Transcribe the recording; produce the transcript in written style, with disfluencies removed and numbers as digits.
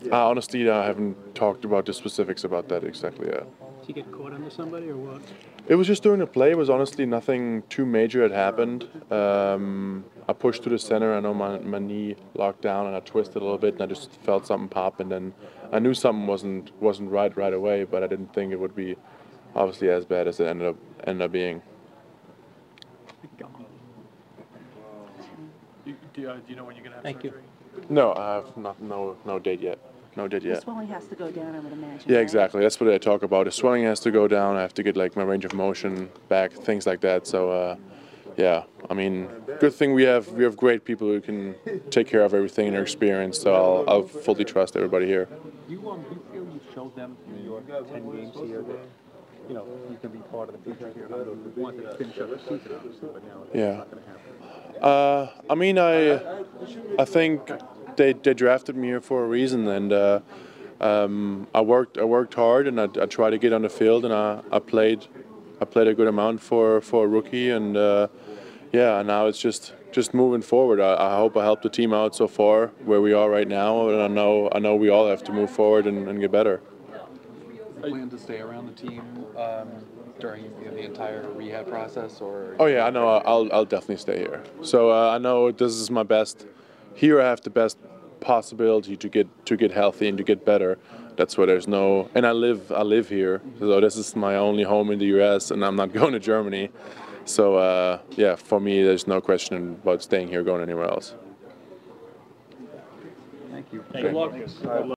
Honestly, I haven't talked about the specifics about that exactly yet. Did you get caught under somebody or what? It was just during the play. It was honestly nothing too major had happened. I pushed to the center. I know my knee locked down and I twisted a little bit, and I just felt something pop. And then I knew something wasn't right away, but I didn't think it would be obviously as bad as it ended up being. Do you know when you're going to have Thank surgery? No, I have no date yet. No date The yet. swelling has to go down, I would imagine. Yeah, right? exactly. That's what I talk about. The swelling has to go down. I have to get like my range of motion back, things like that. So, yeah. I mean, good thing we have great people who can take care of everything and their experience. So I'll fully trust everybody here. You feel you showed them through your 10 games here that you can be part of the future here. You wanted to finish up the season, obviously, but now it's not going to happen. I mean, I think they drafted me here for a reason, and I worked hard, and I tried to get on the field, and I played a good amount for a rookie, and yeah, now it's just moving forward. I hope I helped the team out so far where we are right now, and I know we all have to move forward and get better. Do you plan to stay around the team during the entire rehab process, or? Oh yeah, I know. I'll definitely stay here. So I know this is my best. Here I have the best possibility to get healthy and to get better. That's where there's no. And I live here, so this is my only home in the U.S. and I'm not going to Germany. So yeah, for me, there's no question about staying here, or going anywhere else. Thank you. Good luck.